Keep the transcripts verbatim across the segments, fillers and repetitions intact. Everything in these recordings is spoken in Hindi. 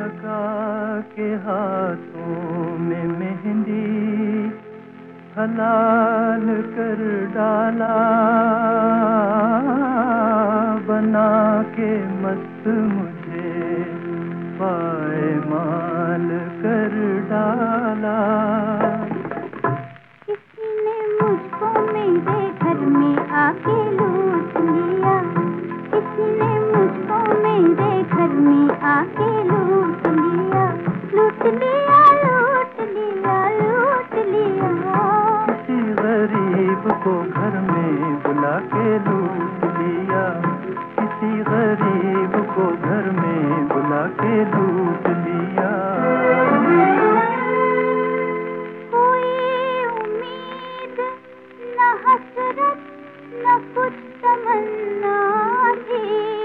लगा के हाथों में मेहंदी हलाल कर डाला, बना के मस्त मुझे पायमाल कर डाला। किसी ने मुझको मेरे घर में आके लूट लिया, किसी ने मुझको मेरे घर में आके लूट लिया, लूट लिया लूट लिया लूट लिया। किसी गरीब को घर में बुला के लूट लिया, किसी गरीब को घर में बुला के लूट लिया। कोई उम्मीद न हसरत न कुछ तमन्ना थी,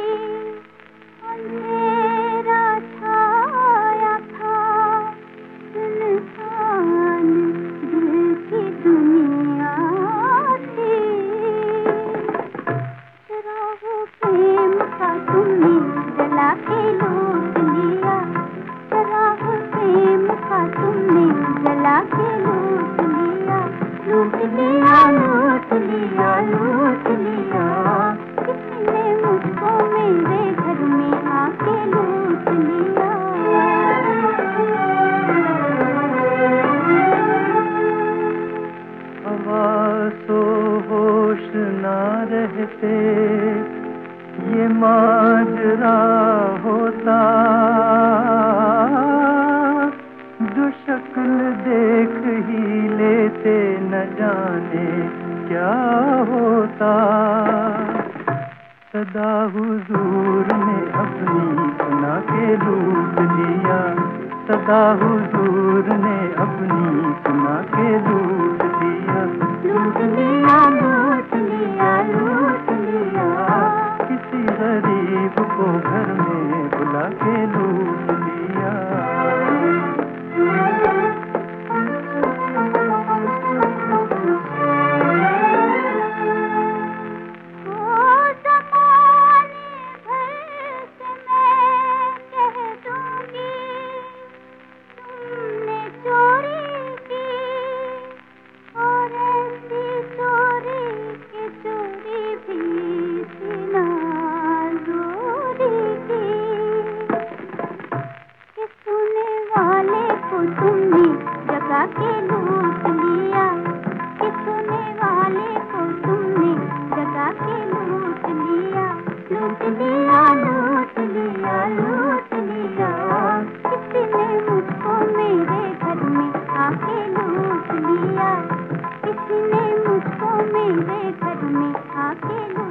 अंधेरा छाया था सुनसान दिल की दुनिया थी। चराग प्रेम का तुमने जला के लूट लिया, चराग प्रेम का तुमने जला के लूट लिया, लूट लिया लूट लिया लूट लिया। किसी ने मुझको मेरे घर में आके लूट लिया। हवासो होश ना रहते ये माजरा होता, जो शक्ल देख ही लेते न जाने क्या होता। सदा हुजूर ने अपनी बना के लूट लिया, सदा हुजूर ने अपनी बना के लूट लिया, लूट लिया लूट लिया लूट लिया। किसी गरीब को घर में बुला के लूट लिया। तुमने जगा के लूट लिया, कि सोने वाले को तुमने जगा के लूट लिया, लूट लिया लूट लिया लूट लिया। किसी ने मुझको मेरे घर में आके लूट लिया, किसी ने मुझको मेरे घर में आके